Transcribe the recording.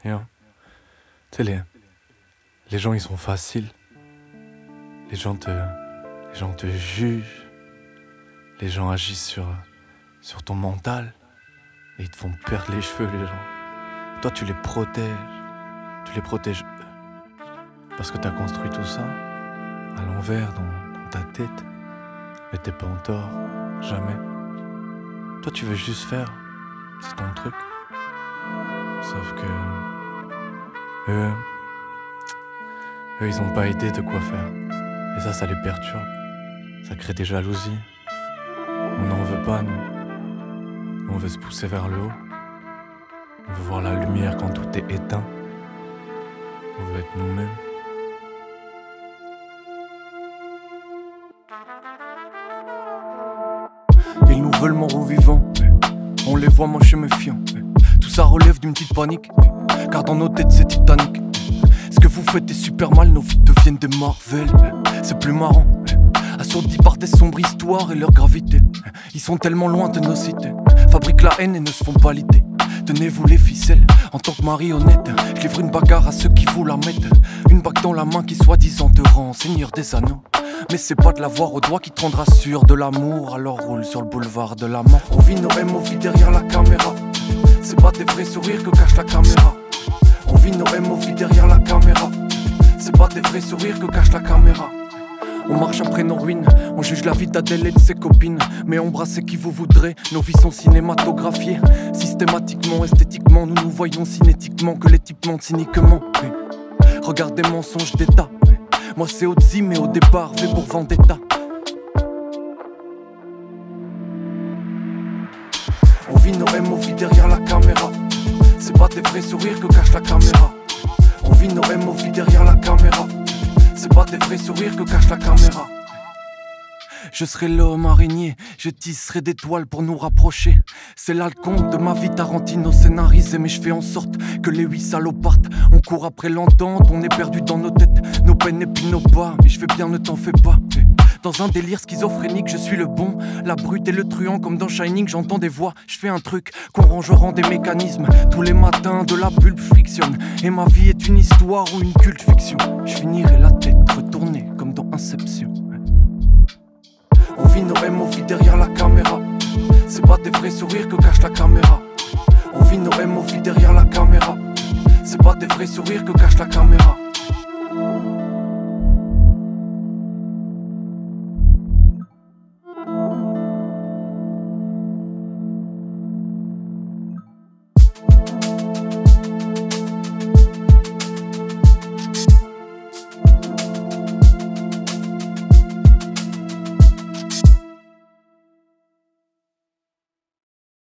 Hein. Tu sais, les gens ils sont faciles. Les gens te jugent. Les gens agissent sur ton mental. Et ils te font perdre les cheveux, les gens. Toi, tu les protèges. Tu les protèges eux. Parce que t'as construit tout ça à l'envers dans ta tête. Mais t'es pas en tort. Jamais. Toi, tu veux juste faire. C'est ton truc. Sauf que eux, ils ont pas idée de quoi faire. Et ça les perturbe. Ça crée des jalousies. On n'en veut pas, nous. On veut se pousser vers le haut. On veut voir la lumière quand tout est éteint. On veut être nous-mêmes. Ils nous veulent morts ou vivants. On les voit, moi je me méfiant. Tout ça relève d'une petite panique. Car dans nos têtes c'est Titanic. Ce que vous faites est super mal, nos vies deviennent des Marvel. C'est plus marrant. Assourdis par des sombres histoires et leur gravité. Ils sont tellement loin de nos cités. Fabriquent la haine et ne se font pas l'idée. Tenez-vous les ficelles, en tant que marionnette. Je livre une bagarre à ceux qui vous la mettent. Une bague dans la main qui soi-disant te rend seigneur des anneaux. Mais c'est pas de l'avoir au doigt qui te rendra sûr de l'amour. Alors roule sur le boulevard de la mort. On vit nos MOV derrière la caméra. C'est pas des vrais sourires que cache la caméra. On vit nos MOV derrière la caméra. C'est pas des vrais sourires que cache la caméra. On marche après nos ruines, on juge la vie d'Adèle et de ses copines. Mais embrassez qui vous voudrez, nos vies sont cinématographiées. Systématiquement, esthétiquement, nous nous voyons cinétiquement que les types mentent cyniquement. Regardez mensonges d'état. Moi c'est Ozzy mais au départ, V pour Vendetta. On vit nos MOV derrière la caméra. C'est pas des vrais sourires que cache la caméra. On vit nos MOV derrière la caméra. C'est pas des vrais sourires que cache la caméra. Je serai l'homme araignée, je tisserai des toiles pour nous rapprocher. C'est là le compte de ma vie Tarantino scénarisé. Mais je fais en sorte que les 8 salauds partent. On court après l'entente, on est perdu dans nos têtes. Nos peines et puis nos pas, mais je fais bien, ne t'en fais pas. Dans un délire schizophrénique, je suis le bon, la brute et le truand comme dans Shining. J'entends des voix, je fais un truc qu'on range au rang des mécanismes. Tous les matins de la pulpe frictionne. Et ma vie est une histoire ou une culte fiction. Je finirai la tête retournée comme dans Inception. On vit nos MOV derrière la caméra. C'est pas des vrais sourires que cache la caméra. On vit nos MOV derrière la caméra. C'est pas des vrais sourires que cache la caméra.